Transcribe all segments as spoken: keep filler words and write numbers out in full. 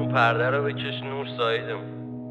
پرده رو بکش نور سایدم.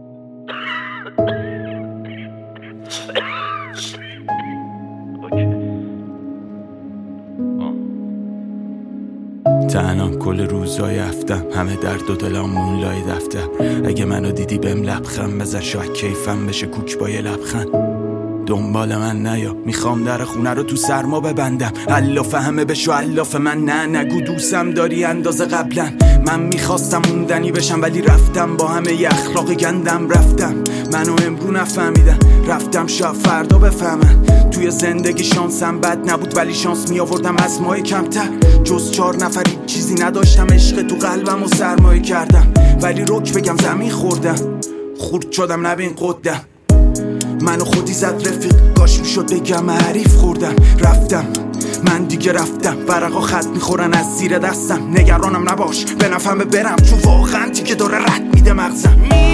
تنها کل روزای هفتم، همه درد و دلام مونلای دفتر. اگه منو دیدی بهم لبخند بزن، شاید کیفم بشه کوک با یه لبخند. دنبال من نیا، میخوام در خونه رو تو سرما ببندم. الاف همه بشو الاف من، نه نگو دوستم داری اندازه قبلا. من میخواستم موندنی بشم ولی رفتم، با همه ی اخلاق گندم رفتم. منو امرو نفهمیدم، رفتم شاید فردا بفهمن. توی زندگی شانسم بد نبود ولی شانس می آوردم از ماه کمتر. جز چهار نفری چیزی نداشتم، عشق تو قلبم و سرمایه کردم. ولی رک بگم زمین خوردم، خورد شدم نبین قدم. منو خودی زد رفیق، کاش میشد بگم حریف خوردم. رفتم من دیگه رفتم، ورقا خط میخورن از زیر دستم. نگرانم نباش به نفهم برم، چون واقعا که داره رد میده مغزم.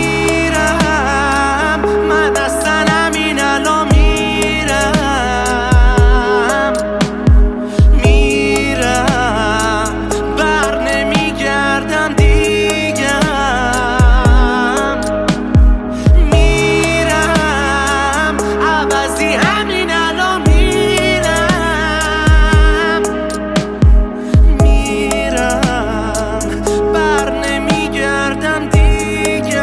میرم من اصلا همین الان میرم، میرم بر نمیگردم دیگه. میرم عوضی همین الان میرم، میرم بر نمیگردم دیگه.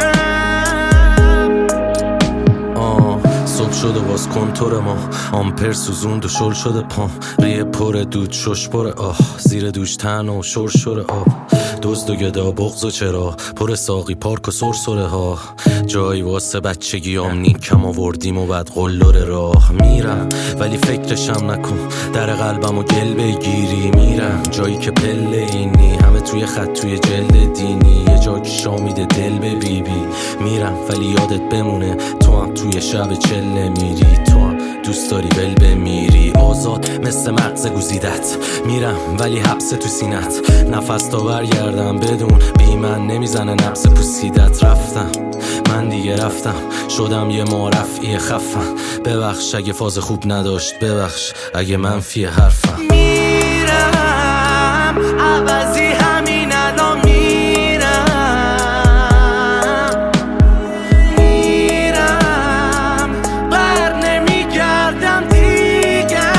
آه صبح شده باز کنتور ما، آمپر سوزوند و شل شده پام. ریه پر دود شش پره آه، زیر دوش تن و شور شور آب. دزد و گدا بغض و چرا پر ساقی پارک و سرسره ها. جایی واسه بچگیام نیکم آوردیم و بعد قلدر راه. میرم ولی فکرشم نکن، در قلبم و گل بگیری. میرم جایی که پله اینی، همه توی خط توی جلد دینی. یه جا که شامیده دل به بی بی. میرم ولی یادت بمونه، تو هم توی شب چله میری. تو هم دوست داری ول بمیری، آزاد مثل مغز گزیدت. میرم ولی حبس تو سینت، نفس تا برگردم بدون بی من نمیزنه نبض پوسیدت. رفتم من دیگه رفتم، شدم یه معرفی خفم. ببخش اگه فاز خوب نداشت، ببخش اگه منفی حرفم. میرم عوضی همین الان میرم، میرم بر نمیگردم دیگه.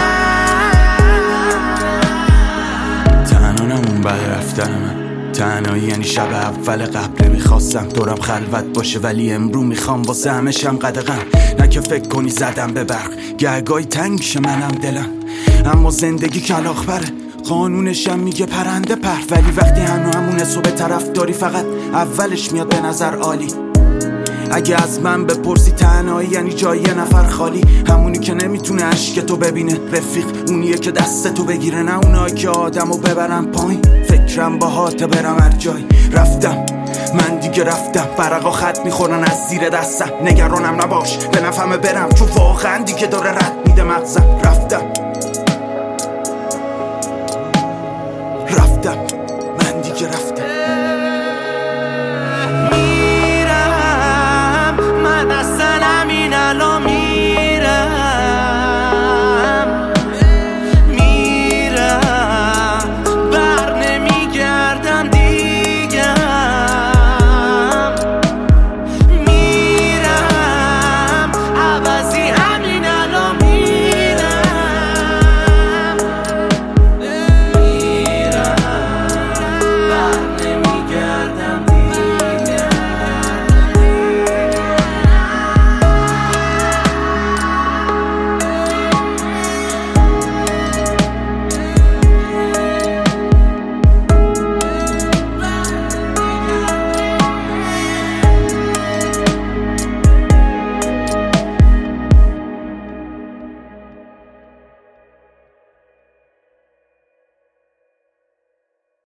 تنها نمون بعد رفتن من، تنهایی یعنی شب اول قبل. میخواستم دورم خلوت باشه ولی امرو میخوام واسه همشم قدغن. نه که فکر کنی زدم به برق، گهگاهی تنگ شه منم دلم. اما زندگی کلاغ بره، قانونشم میگه پرنده پر. ولی وقتی هنو همونه صبح طرف داری، فقط اولش میاد به نظر عالی. اگه از من بپرسی تنهایی یعنی جای یه نفر خالی. همونی که نمیتونه عشق تو ببینه رفیق، اونیه که دست تو بگیره، نه اونایی که آدمو ببرن پایین. فکرم با هات برم هر جای. رفتم من دیگه رفتم، ورقا خط میخورن از زیر دستم. نگرانم نباش به نفهم برم، چون واقعا دیگه داره رد میده مغزم. رفتم